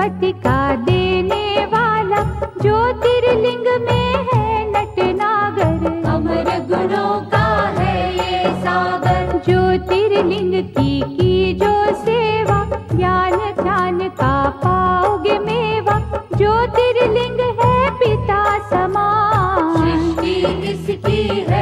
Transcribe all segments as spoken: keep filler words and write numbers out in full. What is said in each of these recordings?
पथिका देने वाला, ज्योतिर्लिंग में है नटनागर। अमर गुणों का है ये सागर, ज्योतिर्लिंग की की जो सेवा, ज्ञान ध्यान का पाओगे मेवा। ज्योतिर्लिंग है पिता समान, सृष्टि इसकी है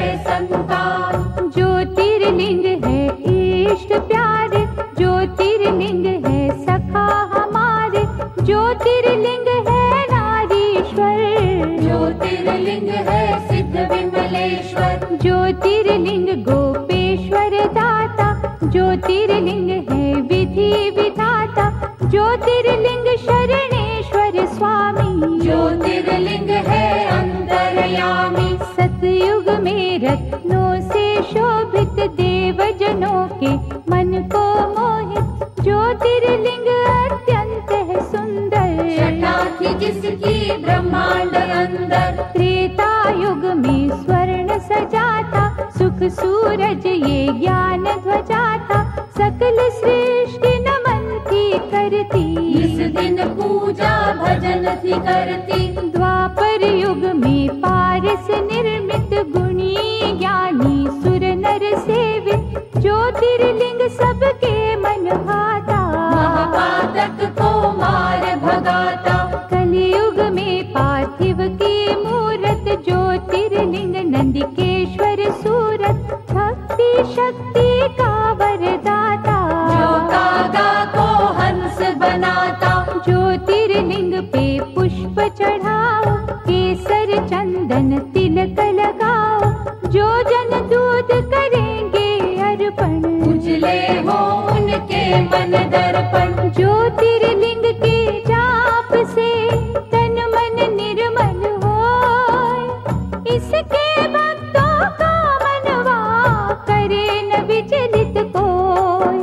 संतान। ज्योतिर्लिंग है इष्ट प्यारे, ज्योतिर्लिंग है सखा हमारे। ज्योतिर्लिंग है नारीश्वर, ज्योतिर्लिंग है सिद्ध विमलेश्वर। ज्योतिर्लिंग गोपेश्वर दाता, ज्योतिर्लिंग है विधि विधाता। ज्योतिर्लिंग शरणेश्वर स्वामी, ज्योतिर्लिंग है अंतर्यामी। सतयुग में रत्नों से शोभित, देवजनों के मन को मोहित। ज्योतिर्लिंग अत्यंत है सुंदर, छटा थी जिसकी ब्रह्मांड अंदर। त्रेता युग में स्वर्ण सजाता, सुख सूरज ये ज्ञान ध्वजा था। सकल सृष्टि नमन थी करती, इस दिन पूजा भजन थी करती। द्वापर युग में पारस निर्मित, गुणी ज्ञानी सुर नर सेवित। ज्योतिर्लिंग सबके मन भाता, महापातक को मार भगाता। कलियुग में पार्थिव की मूरत, ज्योतिर्लिंग नंदिकेश्वर सूरत। भक्ति शक्ति का वरदाता, जो कागा को हंस बनाता। ज्योतिर्लिंग पे पुष्प चढ़ाओ, केसर चंदन तिलक लगाओ। जो जन दूध करेंगे अर्पण, उजले हो उनके मन दर्पण। ज्योतिर्लिंग के जाप से तन मन निर्मल होय। इसके भक्तों का मनवा करे न विचलित कोय।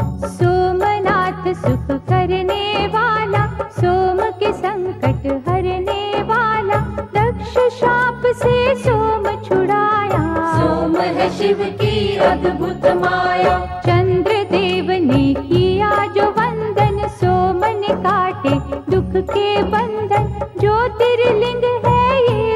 सोमनाथ सुख करने वाला, सोम के संकट हरने वाला। दक्ष शाप से सोम छुड़ाया, सोम है शिव की अद्भुत माया। चंद्र देव ने किया जो वंदन, सोम ने काटे दुख के बंधन। ज्योतिर्लिंग है ये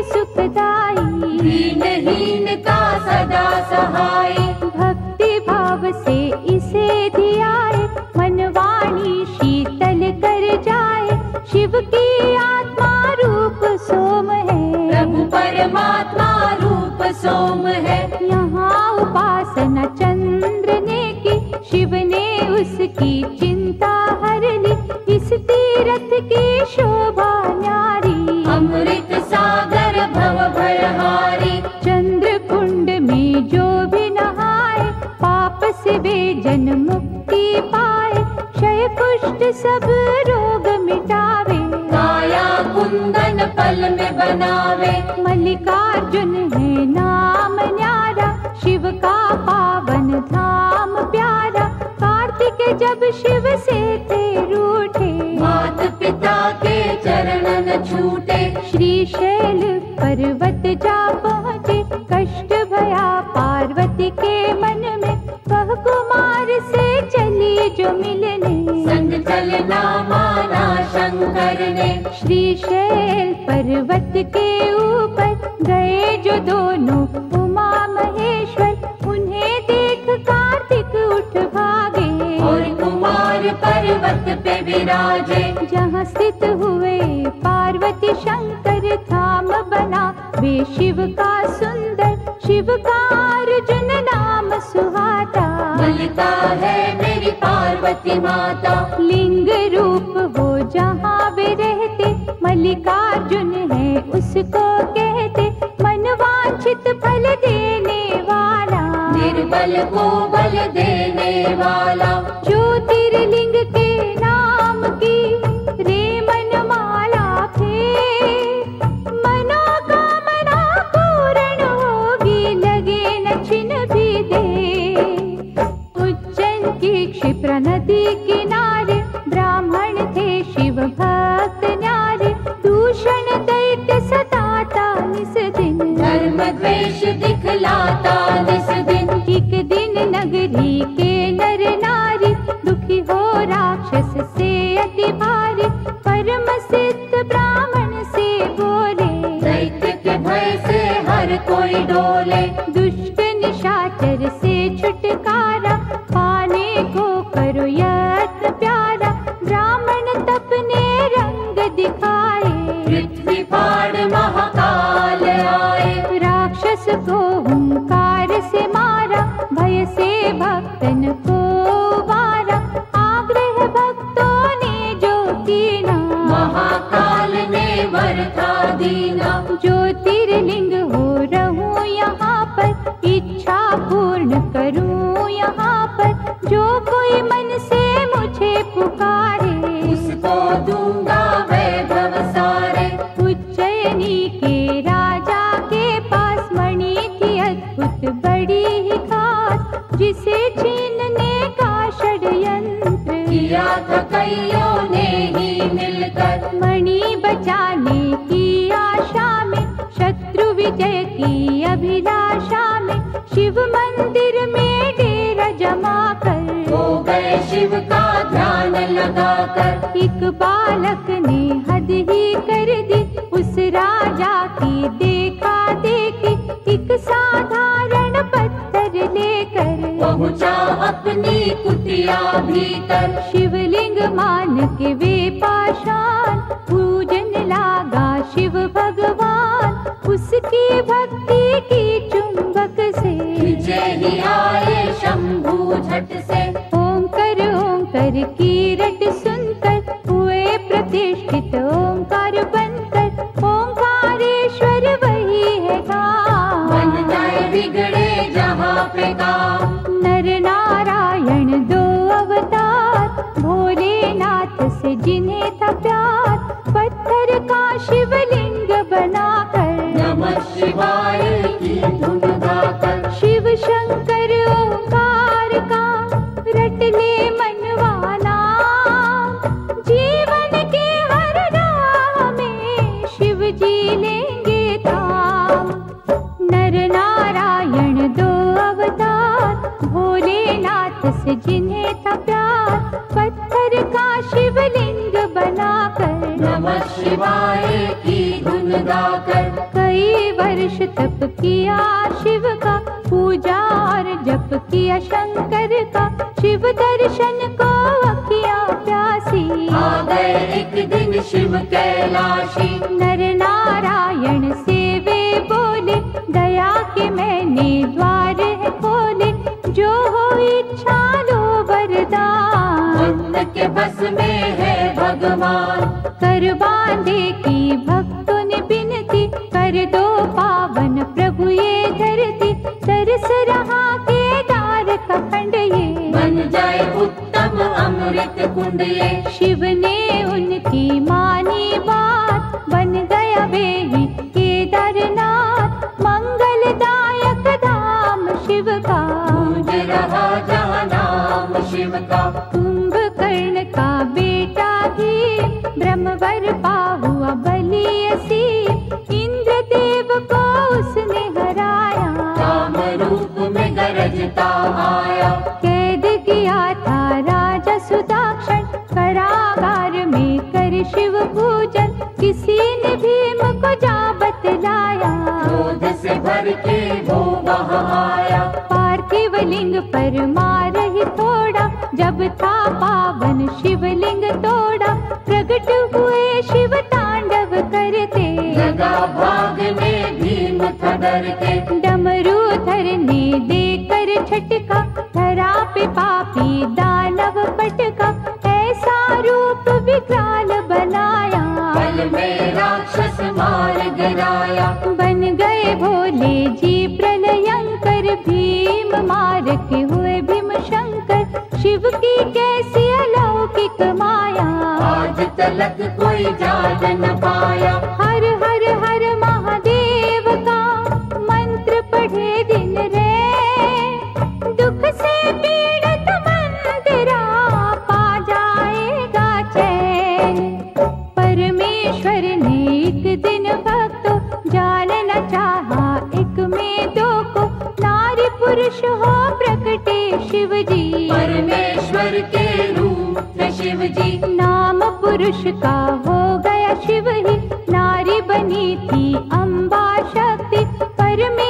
सुखदाई, दीनहीन का सदा सहाय। भक्ति भाव से इसे धियाए, मन वाणी शीतल कर जाए। शिव की आत्मा रूप सोम है, प्रभु परमात्मा रूप सोम है। यहाँ उपासना चंद्र ने की, शिव ने उसकी चिंता हर ली। इस तीरथ की शोभा न्यारी, अमृत सागर भव भयहारी। चंद्र कुंड में जो भी नहाए, पाप से वे जन मुक्ति पाए। क्षय कुष्ठ सब रोग मिटावे, काया कुंदन पल में बनावे। मल्लिकार्जुन है नाम न्यारा, शिव का पावन धाम प्यारा। कार्तिक जब शिव से थे रूठे, मात पिता के चरण न छूटे। श्रीशैल पर्वत जा पहुँचे, कष्ट भया पार्वती के मन में। वह कुमार से चली जो मिलने, संग चलना माना शंकर ने। श्रीशैल पर्वत के ऊपर गए जो दोनों उमा महेश्वर। उन्हें देख कार्तिक उठ भागे, और कुमार पर्वत पे विराजे। जहाँ स्थित हुए पार्वती शंकर, धाम बना वे शिव का सुंदर। शिव का अर्जुन नाम सुहाता, मलिका है मेरी पार्वती माता। लिंग रूप हो जहाँ वे रहते, मल्लिकार्जुन है उसको कहते। मनवांछित फल देने वाला, निर्बल को बल देने वाला। ज्योतिर्लिंग के नाम की रे मनमाला फेर, मनोकामना पूर्ण होगी, लगे न छिन भी दे। उज्जैन की क्षिप्रा नदी किनारे, ब्राह्मण थे शिव भक्त न्यारे। दूषण दैत्य सताता निस दिन, धर्म द्वेष दिखलाता निस दिन। एक दिन नगरी के नर नारी, दुखी हो राक्षस से अति भारी। पर कोई डोले। दुष्ट निशाचर से छुटकारा पाने को करो यत्न प्यारा। ब्राह्मण तपने रंग दिखाए, पृथ्वी फाड़ महाकाल आए। राक्षस को हुंकार से मारा, भय से भक्तन को मारा। आग्रह भक्तों ने जो कीना, महाकाल ने वर था दीना। ज्योतिर्लिंग हो रहूं यहाँ पर, इच्छा पूर्ण करूं यहाँ पर। जो कोई मन से मुझे पुकारे, उसको दूंगा वैभव सारे। उज्जैनी के राजा के पास मणि थी अद्भुत बड़ी ही खास, जिसे छीनने का षड्यंत्र किया था कईयों ने ही मिलकर। मणि बचाने की आशा में, शत्रु विजय की अभिलाषा में, शिव मंदिर में डेरा जमा कर हो गए शिव का ध्यान लगाकर। एक बालक ने हद ही कर दी, उस राजा की देखा देखी। एक साधारण पत्थर लेकर पहुंचा अपनी कुटिया भीतर। शिवलिंग मान के वे पाषाण, पूजन लागा शिव भगवान। उसकी भक्ति की चुंबक से विजय ही आए शंभू झट से। ओंकार ओंकार की रट सुनकर हुए प्रतिष्ठित ओंकार बनकर। ओंकारेश्वर वही है काम, बन जाए बिगड़े जहाँ पे काम। नर नारायण दो अवतार, भोलेनाथ से जिन्हें था प्यार। पत्थर का शिवलिंग बनाकर नमः शिवाय की धुन गाकर। शिव शंकर ओंकार का रट ले मनवाना। जीवन के हर राह में शिव जी लेंगे धाम। नर नारायण दो अवतार, भोलेनाथ से जिन्हें था प्यार। पत्थर का शिवलिंग बनाकर नमः शिवाय की धुन गाकर। कई वर्ष तप किया शिव का, पूजा और जप किया शंकर का। शिव दर्शन को अखियां प्यासी, आ गए एक दिन शिव कैलाशी। नर नारायण से वे बोले, दया के मैंने द्वार है खोले। जो हो इच्छा लो वरदान, भक्त के बस में है भगवान। कर बांधे की भक्तों ने बिनती, कर दो पावन प्रभु ये धरती। तरस रहा केदार का खंड ये, बन जाए उत्तम अमृत कुंड ये। शिव ने उनकी मानी बात, बन गया वे ही केदारनाथ। मंगलदायक धाम शिव का, गूंज रहा जहाँ नाम शिव का। कुंभकर्ण का बेटा ही ब्रह्मवर पा हुआ बलि असीम। इंद्रदेव को उसने हराया, काम रूप में गरजता आया। कैद किया था राजा सुदाक्षण, कारागार में कर शिव पूजन। किसी ने भीम को जा बतलाया, क्रोध से भर के वो वहाँ आया। पार्थिव लिंग पर मार ही थोड़ा, जब था पावन शिवलिंग तोड़ा। प्रकट हुए शिव तांडव करते, लगा भागने भीम था डरते। डमरूधर ने देकर झटका, धरा पे पापी दानव पटका। ऐसा रूप विकराल बनाया, पल में राक्षस मार गिराया। बन गए भोले जी प्रलयंकर। भीम मार के हुए भीम शंकर। शिव की कैसी अलौकिक माया, आज तलक कोई जान न पाया। हर हर हर महादेव का मंत्र पढ़े दिन रे। दुख से पीड़ित मंदिरा पा जाएगा चैन। परमेश्वर ने एक दिन भक्तों जानना चाहा, एक में दो को। नारी पुरुष हो प्रकटे शिव जी, परमेश्वर के रूप थे शिव जी। नाम पुरुष का हो गया शिव ही। नारी बनी थी अम्बा शक्ति, परमेश्वर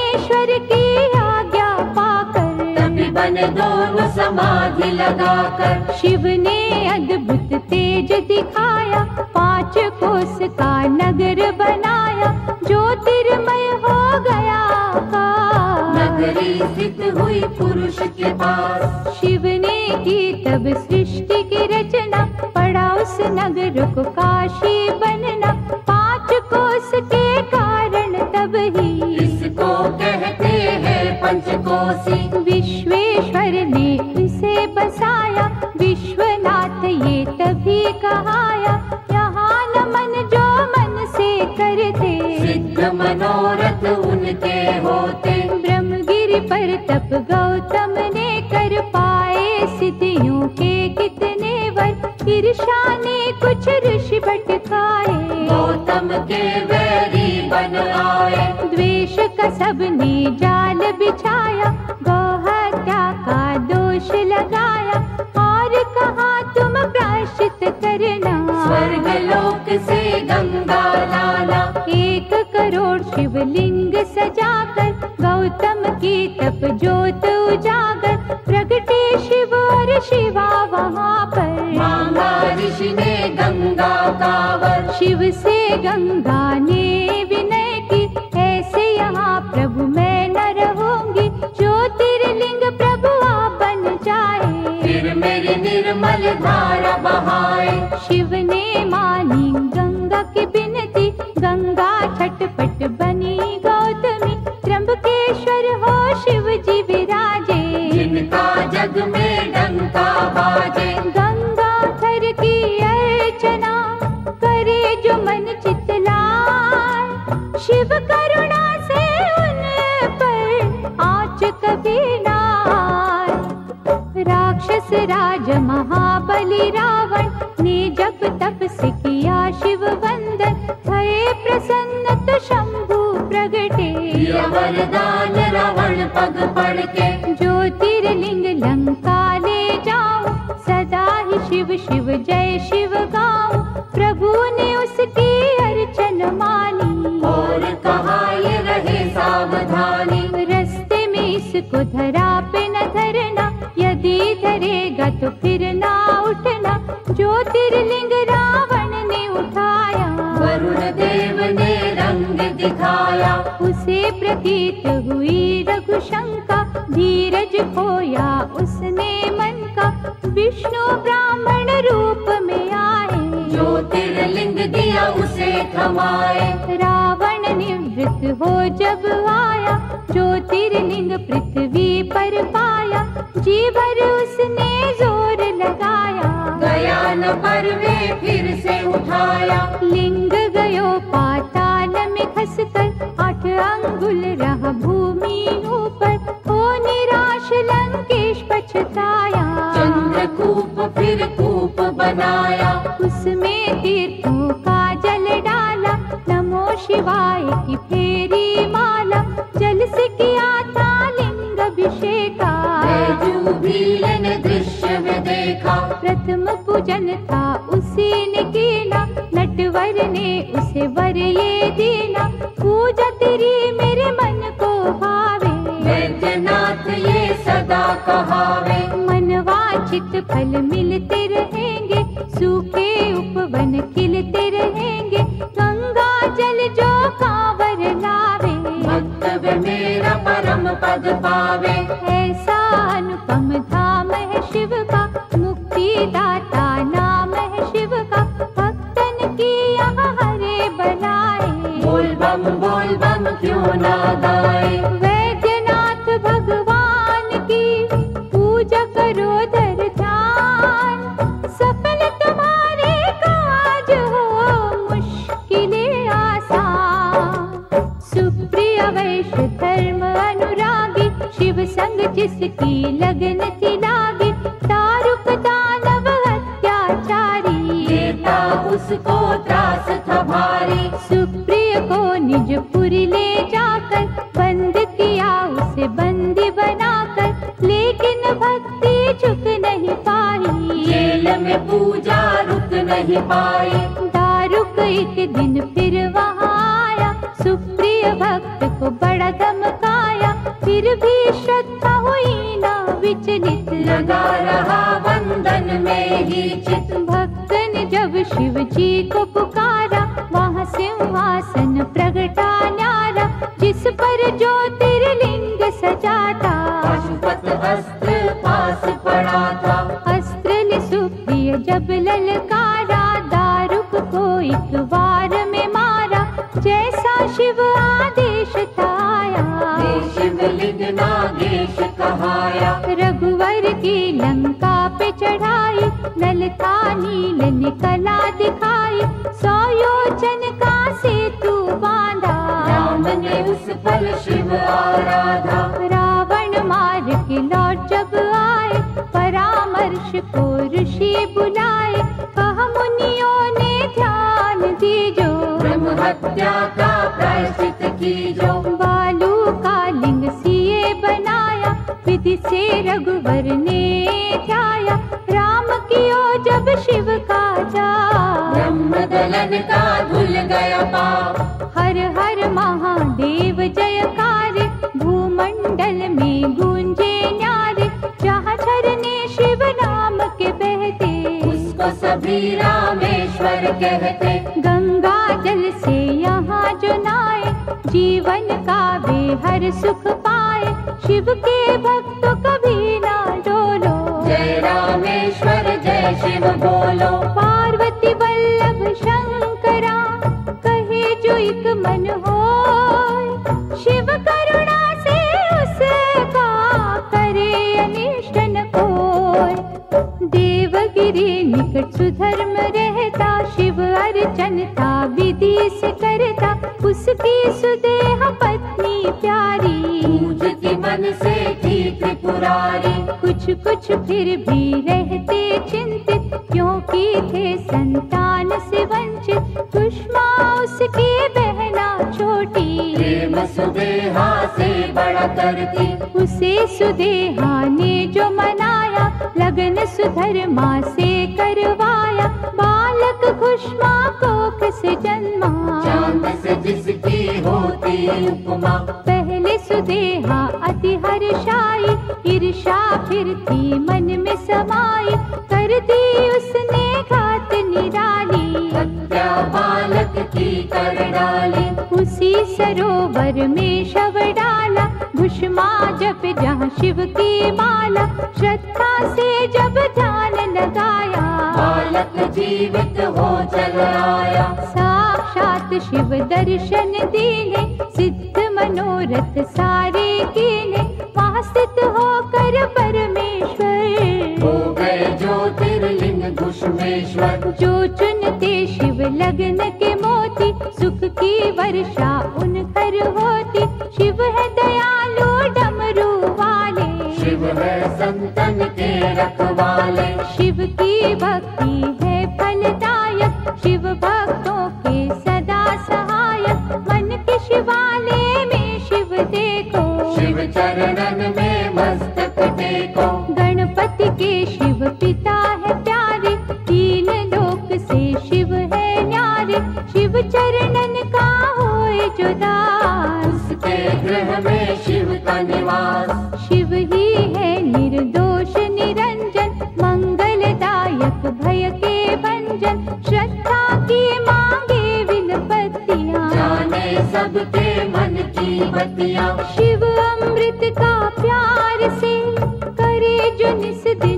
दोनों समाधि लगाकर शिव ने अद्भुत तेज दिखाया, पांच कोस का नगर बनाया, ज्योतिर्मय हो गया आकाश। नगरी स्थित हुई पुरुष के पास, शिव ने की तब सृष्टि की रचना, पड़ा उस नगर को काशी बनना, पांच कोस के कारण तब ही इसको कहते हैं पंचकोसी। विश्वेश्वर ने इसे बसाया, विश्वनाथ ये तभी कहाया, यहाँ नमन जो मन से करते, सिद्ध मनोरथ उनके होते। ब्रह्मगिरि पर तप गौतम ने कर पाए, सिद्धियों के कितने वर, ईर्ष्या ने कुछ ऋषि भटकाए, गौतम के वैरी बन आए। द्वेष का सबने जाल बिछाया, गौहत्या का दोष लगाया, और कहा तुम प्रायश्चित करना, स्वर्ग लोक से गंगा लाना। एक करोड़ शिवलिंग सजाकर, गौतम की तप ज्योत उजागर, प्रगटे शिव और शिवा वहाँ पर, मांगा ऋषि ने गंगा का वर। शिव से गंगा ने विनय की, ऐसे यहाँ प्रभु मैं न रहूंगी, ज्योतिर्लिंग प्रभु आप बन जाए, फिर मेरी निर्मल धारा बहाए। शिव ने मानी गंगा की बिनती, गंगा छटपट बनी गौतमी, त्र्यंबकेश्वर हो शिव जी विराजे, जिनका जग में डंका बाजे। गंगा धर की अर्चना करे जो मन चितलाए, शिव करुणा से उन पर आँच कभी ना आए। राक्षस राज महाबली रावण ने जब तप से किया शिव वंदन, भये प्रसन्न तो शंभु प्रगटे, दिया वरदान रावण पग पड़ के। ज्योतिर्लिंग लंका ले जाऊं, सदा ही शिव शिव जय शिव गाऊं, प्रभु ने उसकी अर्चन मानी, और कहा ये रहे सावधानी, रस्ते में इसको धरा पे न धरना, यदि धरेगा तो फिर ना उठना, ज्योतिर्लिंग रावण ने उठाया, वरुण देव ने रंग दिखाया, उसे प्रतीत हुई रघुशंका, धीरज खोया उसने मन का, विष्णु ब्राह्मण रूप में आए, ज्योतिर्लिंग दिया उसे थमाए। रावण निवृत्त हो जब आया, ज्योतिर्लिंग पृथ्वी पर पाया, जीवर उसने जोर लगाया, गया न पर वे फिर से उठाया, लिंग गयो पाताल में खसकर, आठ अंगुल रहा भूमि ऊपर, हो निराश लंकेश पछताया, चंद्रकूप फिर कूप बनाया, उसमें तीर्थों का जल डाला, नमो शिवाय की फेरी माला, जल से किया था लिंग अभिषेका, बैजूबील ने दृश्य में देखा, प्रथम पूजन था उसी ने कीना, नटवर ने उसे वर ये दीना, पूजा तेरी मेरे मन को भावे, वैद्यनाथ ये सदा कहावे, मनवांछित फल मिलते रहेंगे, सूखे उपवन खिलते रहेंगे, गंगा जल जो कांवर लावे, भक्त मेरा परम पद पावे। ऐसा अनुपम धाम है शिव का, मुक्ति दाता नाम है शिव का, भक्तन की यहाँ हरे बनाए, बोल बम बोल बम क्यों ना गाए। वैद्यनाथ भगवान की पूजा करो धर ध्यान, सफल तुम्हारे काज हो मुश्किलें आसान, सुप्रिय वैश्य धर्म अनुरागी, शिव संग जिसकी लगन थी लागी, दारुक दानव अत्याचारी, देता उसको त्रास था भारी, सुप्रिय को निज पुरी ले जाकर, बंद किया उसे बंदी बनाकर, लेकिन भक्ति झुक नहीं पाई, जेल में पूजा रुक नहीं पाई, दारुक एक दिन फिर वहाँ आया, सुप्रिय भक्त को बड़ा धमकाया, फिर भी श्रद्धा हुई ना विचलित, लगा रहा वंदन में ही चित। भक्त ने जब शिव जी को पुकारा, वहाँ सिंहासन प्रगटा न्यारा, जिस पर ज्योतिर्लिंग सजा था। पाशुपत अस्त्र पास पड़ा था, अस्त्र ने सुप्रिय जब ललकारा, दारुक को एक वार में मारा, जैसा शिव आदेश था आया। शिवलिंग नागेश कहाया, रघुवर की लंका पे चढ़ाई, ललता नील ने कला दिखाई, सौ योजन का सेतु बांधा। राम ने उस पल शिव आराधा, रावण मार के लौट जब आए, परामर्श को ऋषि बुलाए, कहा मुनियों ने ध्यान दीजो, ब्रह्म हत्या का प्रायश्चित कीजो। बालू का लिंग सिए बनाया, विधि से रघुवर ने ध्याया, राम कियो जब शिव का जा। ब्रह्म दलन का धुल गया पाप, हर हर महादेव जयकार, भूमंडल में गूंजे न्यारे, जहाँ झरने शिव नाम के बहते, उसको सभी रामेश्वर कहते। गंगा जल से यहाँ जो नाए, जीवन का वे हर सुख पाए, शिव के भक्तों कभी ना डोलो। जय रामेश्वर जय शिव बोलो, पार्वती वल्लभ शंकरा, कहे जो एक मन होय, शिव करुणा से उसका करे अनिष्ट न कोय। देवगिरी निकट सुधर्म रहता, शिव अर्चन था विधि से करता, उसकी सुदेह पत्नी प्यारी, पूजती मन से थी त्रिपुरारी। कुछ कुछ फिर भी रहते चिंतित, क्योंकि थे संतान से वंचित, कुष्मा उसकी बहना छोटी, प्रेम सुदेहा से बड़ा करती। उसे सुदेहा ने जो मनाया, लगन सुधर्मा से करवाया, बालक कुष्मा कोख से जन्मा, चांद से जिसकी होती उपमा। पहले सुदेहा अति हर्षाई, ईर्षा फिर थी मन में समाई, कर दी उसने घात निराली, हत्या बालक की कर डाली। उसी सरोवर में शव डाला, भुष्मा जप जहाँ शिव की माला, श्रद्धा से जब ध्यान लगाया, बालक जीवित हो चल आया। साक्षात शिव दर्शन दीने, सिद्ध मनोरथ सारे कीने, वहाँ स्थित होकर परमेश्वर, हो गए ज्योतिर्लिंग घुष्मेश्वर। जो चुनते शिव लगन के मोती, सुख की वर्षा उन घर होती, शिव है दयालु डमरू वाले, शिव है संतन के रखवाले। शिव की भक्ति है फलदायक, शिव भक्तों के सदा सहायक, मन के शिवालय में शिव देखो, शिव चरणन में मस्तक टेको। गणपति के शिव पिता है प्यारे, तीन लोक से शिव है न्यारे, शिव चरणन का होए जो दास, उसके गृह में शिव का निवास। शिव ही है निर्दोष निरंजन, मंगलदायक भय के भंजन, श्रद्धा की मांगे विनपतियाँ, जाने सबके मन की बतिया। शिव अमृत का प्यार से करे जो निस दिन